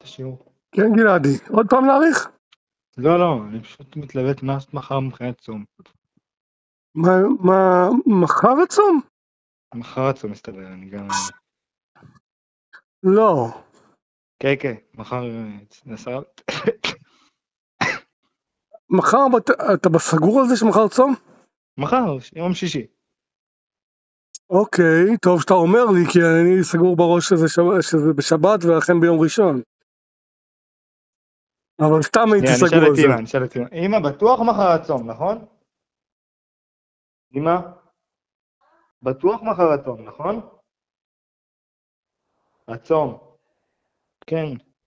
השיעור? כן גלעדי, עוד פעם להאריך? לא, אני פשוט מתלבט מה לעשות מחר מבחינת צום. מה, מחר הצום? מחר הצום מסתבר, אני גם... לא. כן, מחר... מחר, אתה בסגור על זה שמחר צום? מחר, יום שישי. אוקיי, טוב שאתה אומר לי, כי אני סגור בראש שזה בשבת ולכן ביום ראשון. אבל סתם הייתי סגור על זה. אני אשאל את אמא. אמא, בטוח מחר הצום, נכון? אמא? בטוח מחר הצום, נכון? הצום. כן.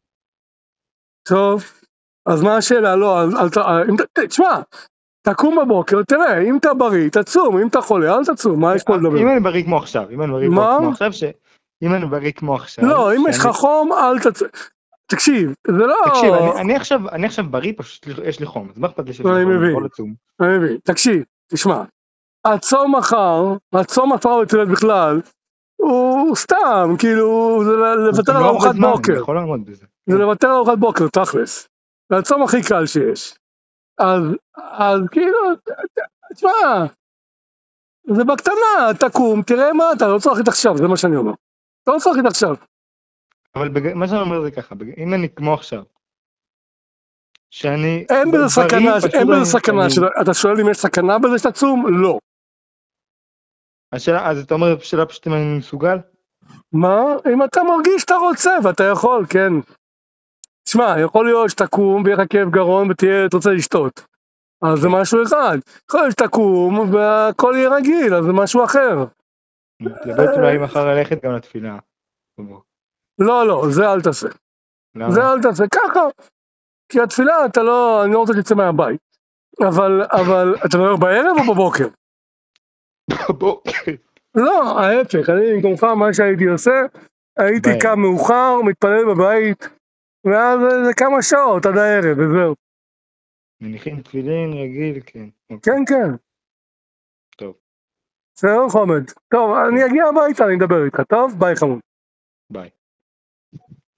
טוב, אז מה השאלה? לא, תשמע, תקום בבוקר, תראה, אם אתה בריא, תצום, אם אתה חולה, אל תצום, מה יש פה לדבר? אם אני בריא כמו עכשיו, אם אני בריא כמו עכשיו... לא, אם יש לך חום, אל תצום. תקשיב, זה לא... תקשיב, אני עכשיו בריא, פשוט יש לי חום, אז מה אכפת לי שיש לי חום? אני מבין, תקשיב, תשמע, הצום מחר בכלל, הוא סתם, כאילו, זה לוותר על ארוחת בוקר. אני יכול לעמוד בזה. זה לוותר על ארוחת בוקר, תכלס. זה הצום הכי קל שיש. אז כאילו, תשמע, זה בקטנה, תקום, תראה מה, אתה לא צריך להחליט עכשיו, זה מה שאני אומר. אתה לא צריך להחליט עכשיו. אבל מה שאני אומר זה ככה, אם אני כמו עכשיו, שאני... אין בזה סכנה, אתה שואל אם יש סכנה בזה שאתה צום? לא. השאלה, אז אתה אומר שאלה פשוט אם אני מסוגל? מה? אם אתה מרגיש שאתה רוצה ואתה יכול, כן. תשמע, יכול להיות שתקום ויהיה לך כאב גרון ותרצה לשתות. אז זה משהו אחד. יכול להיות שתקום והכל יהיה רגיל, אז זה משהו אחר. מתלבט אולי מחר ללכת גם לתפילה. לא, זה אל תעשה. למה? זה אל תעשה, ככה. כי התפילה אני לא רוצה לצא מהבית. אבל אתה מדבר בערב או בבוקר? בבוקר. לא, ההפך, אני במקומך מה שהייתי עושה, הייתי קם מאוחר, מתפלל בבית, ואז זה כמה שעות עד הערב, וזהו. מניחים תפילין רגיל, כן. כן. טוב. בסדר חומד. טוב, אני אגיע הביתה, אני אדבר איתך, טוב? ביי חמוד. ביי.